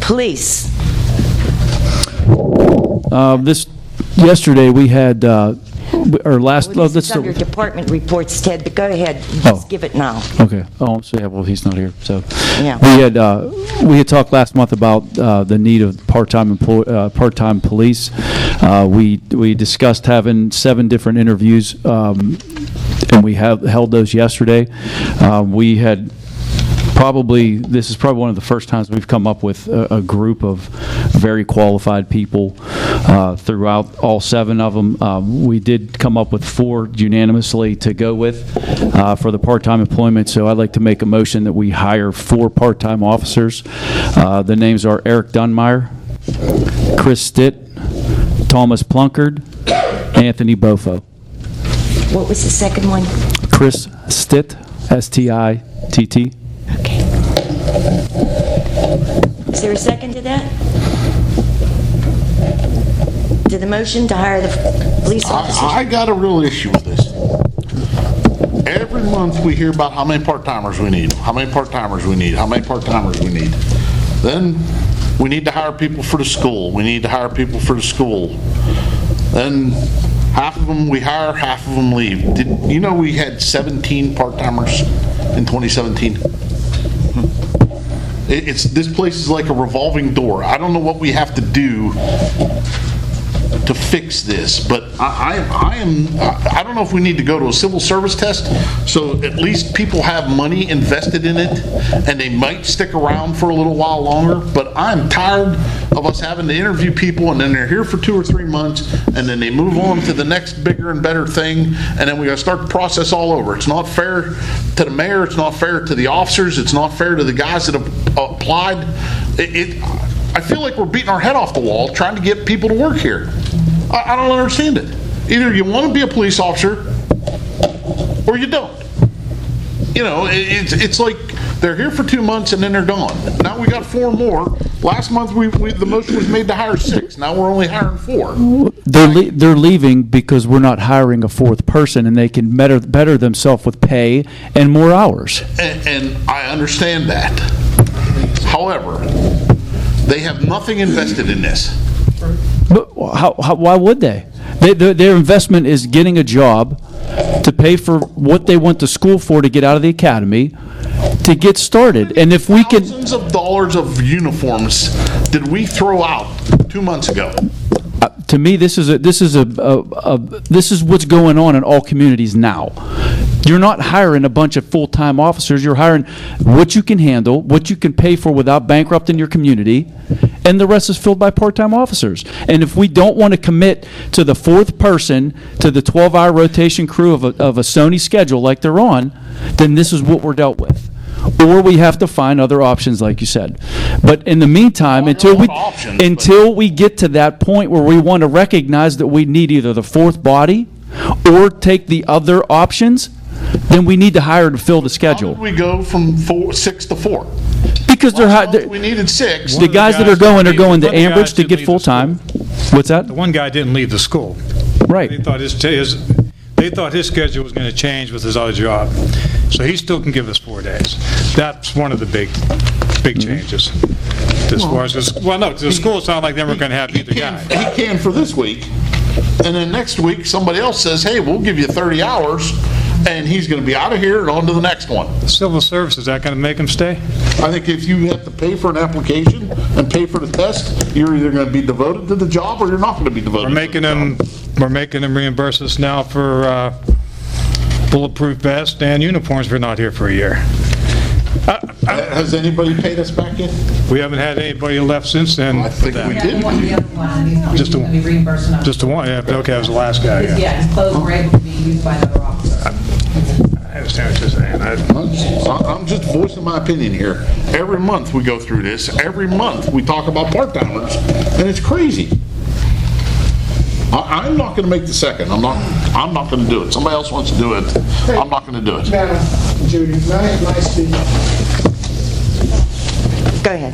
Police. Yesterday we had, This is under department reports, Ted, but go ahead. Just give it now. Okay. Oh, so yeah, well, he's not here. So Yeah. we had talked last month about the need of part-time police. We discussed having 7 different interviews, and we held those yesterday. We had this is probably one of the first times we've come up with a group of very qualified people throughout all 7 of them. We did come up with 4 unanimously to go with for the part-time employment, so I'd like to make a motion that we hire 4 part-time officers. The names are Eric Dunmeyer, Chris Stitt, Thomas Plunkard, Anthony Bofo. What was the second one? Chris Stitt, S-T-I-T-T. Okay. Is there a second to that? To the motion to hire the police officers? I got a real issue with this. Every month we hear about how many part-timers we need, how many part-timers we need, how many part-timers we need. Then we need to hire people for the school. We need to hire people for the school. Then half of them we hire, half of them leave. Did you know we had 17 part-timers in 2017? This place is like a revolving door. I don't know what we have to do to fix this, but I don't know if we need to go to a civil service test, so at least people have money invested in it, and they might stick around for a little while longer, but I'm tired of us having to interview people, and then they're here for 2 or 3 months, and then they move on to the next bigger and better thing, and then we gotta start the process all over. It's not fair to the mayor, it's not fair to the officers, it's not fair to the guys that have applied. I feel like we're beating our head off the wall trying to get people to work here. I don't understand it. Either you want to be a police officer or you don't. You know, it's like they're here for 2 months and then they're gone. Now we got 4 more. Last month the motion was made to hire 6. Now we're only hiring 4. They're leaving because we're not hiring a 4th person, and they can better themselves with pay and more hours. And I understand that. However, they have nothing invested in this. But why would they? Their investment is getting a job to pay for what they went to school for to get out of the academy to get started. And if we can... Thousands of dollars of uniforms did we throw out 2 months ago? To me, this is what's going on in all communities now. You're not hiring a bunch of full-time officers. You're hiring what you can handle, what you can pay for without bankrupting your community, and the rest is filled by part-time officers. And if we don't want to commit to the 4th person, to the 12-hour rotation crew of a Sony schedule like they're on, then this is what we're dealt with. Or we have to find other options, like you said. But in the meantime, until we get to that point where we want to recognize that we need either the 4th body or take the other options, then we need to hire to fill the schedule. How did we go from 6 to 4? Because we needed 6. The guys that are going to Ambridge to get full-time. What's that? The one guy didn't leave the school. Right. They thought his schedule was going to change with his other job. So he still can give us 4 days. That's one of the big changes. As far as the school sounded like they weren't going to have either guy. He can for this week, and then next week somebody else says, hey, we'll give you 30 hours, and he's going to be out of here and on to the next one. Civil service, is that going to make him stay? I think if you have to pay for an application and pay for the test, you're either going to be devoted to the job or you're not going to be devoted to the job. We're making them reimburse us now for bulletproof vests and uniforms if we're not here for a year. Has anybody paid us back yet? We haven't had anybody left since then. I think we did. Just the one, yeah, okay, that was the last guy, yeah. Yeah, his clothes were able to be used by another officer. I understand what you're saying. I'm just voicing my opinion here. Every month we go through this. Every month we talk about part-timers, and it's crazy. I'm not going to make the second. I'm not going to do it. Somebody else wants to do it. I'm not going to do it. Madam Judy, can I speak? Go ahead.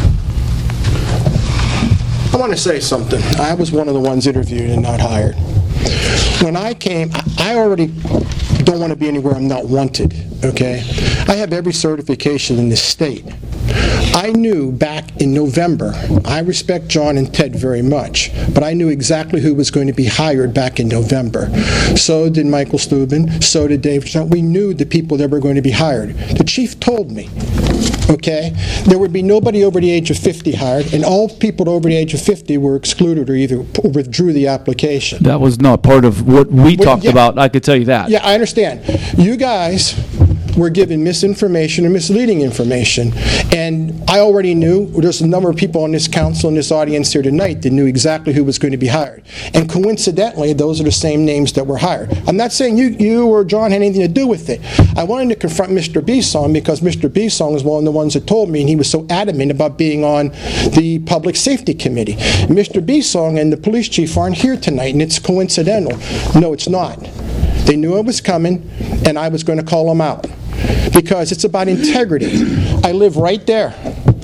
I want to say something. I was one of the ones interviewed and not hired. When I came, I already don't want to be anywhere I'm not wanted, okay? I have every certification in the state. I knew back in November, I respect John and Ted very much, but I knew exactly who was going to be hired back in November. So did Michael Steuben, so did Dave. We knew the people that were going to be hired. The chief told me, okay, there would be nobody over the age of 50 hired, and all people over the age of 50 were excluded or either withdrew the application. That was not part of what we talked yeah. about, I could tell you that. Yeah, I understand. You guys were given misinformation or misleading information, and I already knew, there's a number of people on this council and this audience here tonight that knew exactly who was going to be hired. And coincidentally, those are the same names that were hired. I'm not saying you or John had anything to do with it. I wanted to confront Mr. Bisson because Mr. Bisson was one of the ones that told me, and he was so adamant about being on the Public Safety Committee. Mr. Bisson and the police chief aren't here tonight, and it's coincidental. No, it's not. They knew it was coming, and I was going to call them out. Because it's about integrity. I live right there.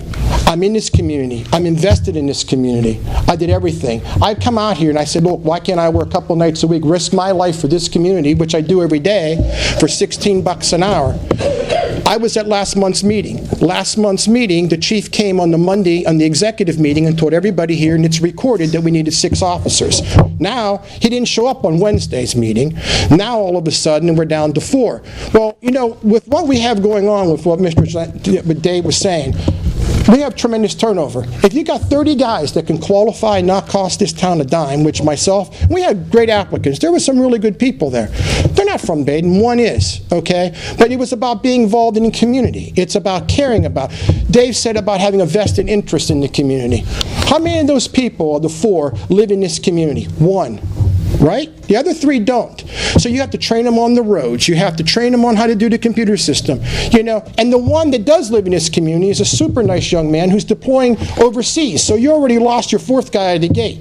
I'm in this community. I'm invested in this community. I did everything. I come out here and I said, look, why can't I work a couple nights a week, risk my life for this community, which I do every day, for $16 an hour? I was at last month's meeting. Last month's meeting, the chief came on the Monday, on the executive meeting, and told everybody here, and it's recorded, that we needed 6 officers. Now, he didn't show up on Wednesday's meeting. Now, all of a sudden, we're down to 4. Well, you know, with what we have going on, with what what Dave was saying, we have tremendous turnover. If you got 30 guys that can qualify and not cost this town a dime, which myself, we had great applicants. There were some really good people there. They're not from Baden. One is, okay? But it was about being involved in the community. It's about caring about. Dave said about having a vested interest in the community. How many of those people, of the 4, live in this community? 1. Right? The other 3 don't. So you have to train them on the roads. You have to train them on how to do the computer system. You know, and the one that does live in this community is a super nice young man who's deploying overseas. So you already lost your 4th guy at the gate.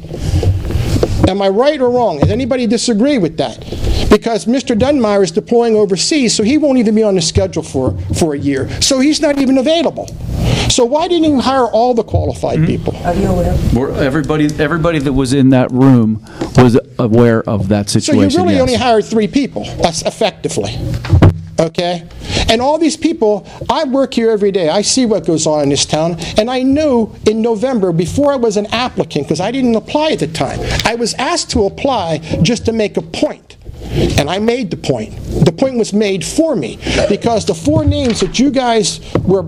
Am I right or wrong? Does anybody disagree with that? Because Mr. Dunmeyer is deploying overseas, so he won't even be on the schedule for a year. So he's not even available. So why didn't you hire all the qualified people? Everybody that was in that room was aware of that situation. So you really yes. only hired 3 people, effectively. Okay? And all these people, I work here every day. I see what goes on in this town. And I knew in November, before I was an applicant, because I didn't apply at the time, I was asked to apply just to make a point. And I made the point. The point was made for me. Because the 4 names that you guys were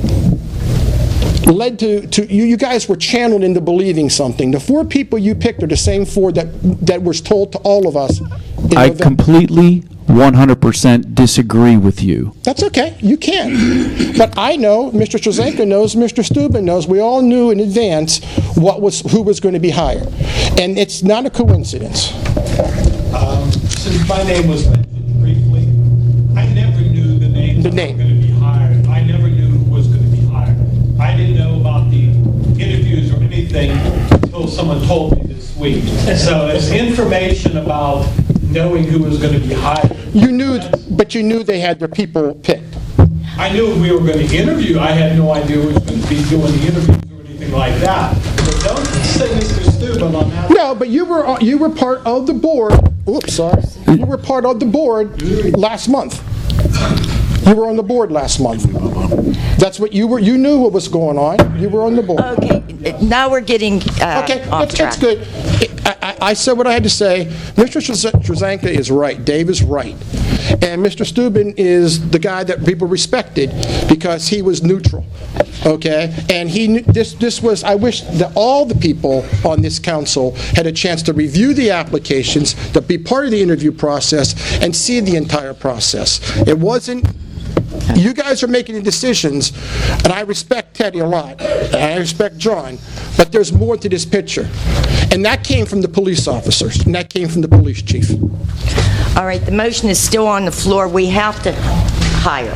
led to you guys were channeled into believing something. The 4 people you picked are the same 4 that was told to all of us in I November. completely 100% disagree with you. That's okay. You can. But I know, Mr. Trzanka knows, Mr. Steuben knows, we all knew in advance who was going to be hired. And it's not a coincidence. Since my name was mentioned briefly, I never knew the names that were going to be hired. I never knew who was going to be hired. I didn't know about the interviews or anything until someone told me this week. So it's information about knowing who was going to be hired. You knew, but you knew they had their people picked. I knew we were going to interview. I had no idea who was going to be doing the interviews or anything like that. But don't say Mr. Steuben on that. No, but you were part of the board. Oops, sorry. You were part of the board last month. You were on the board last month. That's what you were. You knew what was going on. You were on the board. Okay, now we're getting off track. It's good. I said what I had to say. Mr. Trzanka is right. Dave is right. And Mr. Steuben is the guy that people respected because he was neutral. Okay? And he knew, this was, I wish that all the people on this council had a chance to review the applications, to be part of the interview process, and see the entire process. It wasn't, you guys are making the decisions, and I respect Teddy a lot, and I respect John, but there's more to this picture. And that came from the police officers, and that came from the police chief. All right, the motion is still on the floor. We have to hire.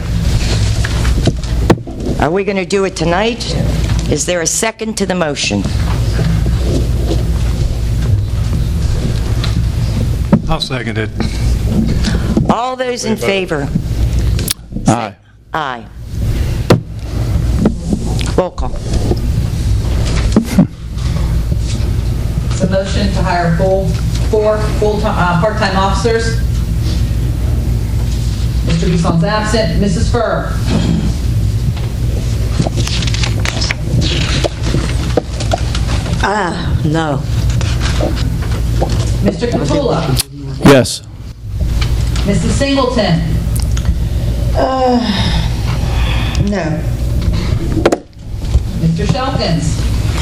Are we going to do it tonight? Is there a second to the motion? I'll second it. All those in favor? Aye. Aye. Roll call. It's a motion to hire 4 full-time, part-time officers. Mr. Bisson's absent. Mrs. Furr? No. Mr. Catula? Yes. Mrs. Singleton? No. Mr. Shelkins?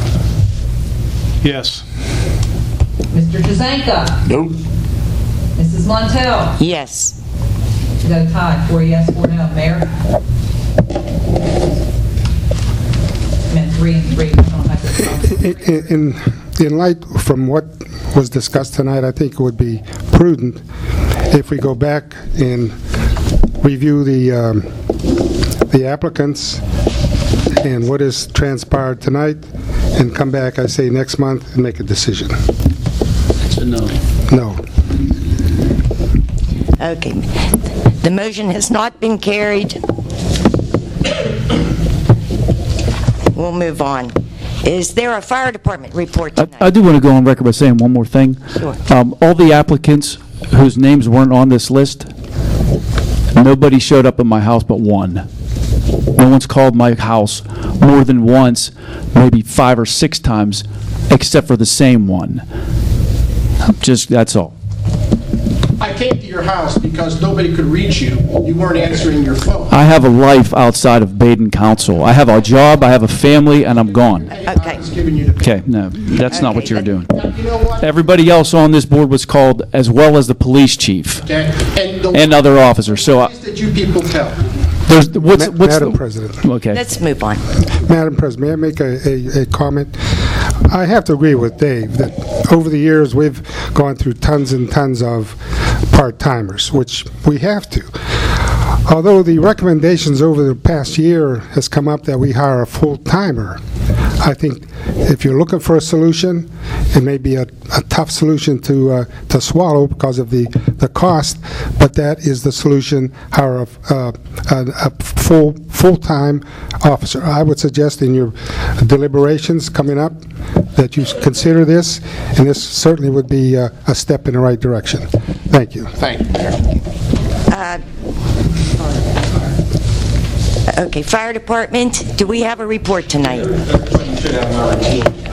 Yes. Mr. Jazenka? Nope. Mrs. Montel? Yes. We got a tie, 4 yes, 4 no. Mayor? Meant 3 and 3. In light from what was discussed tonight, I think it would be prudent if we go back and review the applicants and what has transpired tonight, and come back, I say, next month and make a decision. That's a no. No. Okay. The motion has not been carried. We'll move on. Is there a fire department report tonight? I do want to go on record by saying one more thing. Sure. All the applicants whose names weren't on this list, nobody showed up at my house but one. No one's called my house more than once, maybe 5 or 6 times, except for the same one. That's all. I came to your house because nobody could reach you. You weren't answering your phone. I have a life outside of Baden Council. I have a job, I have a family, and I'm gone. Okay. I was giving you the... Okay, no, that's not what you're doing. Now, you know what? Everybody else on this board was called, as well as the police chief Okay, and other officers. So lies that you people tell. there's what's Madam the, President. Okay. Let's move on. Madam President, may I make a comment? I have to agree with Dave that over the years we've gone through tons and tons of part-timers, which we have to. Although the recommendations over the past year has come up that we hire a full-timer, I think if you're looking for a solution, it may be a tough solution to swallow because of the cost, but that is the solution, hire a full-time officer. I would suggest in your deliberations coming up that you consider this, and this certainly would be a step in the right direction. Thank you. Thank you, Mayor. Okay, fire department, do we have a report tonight?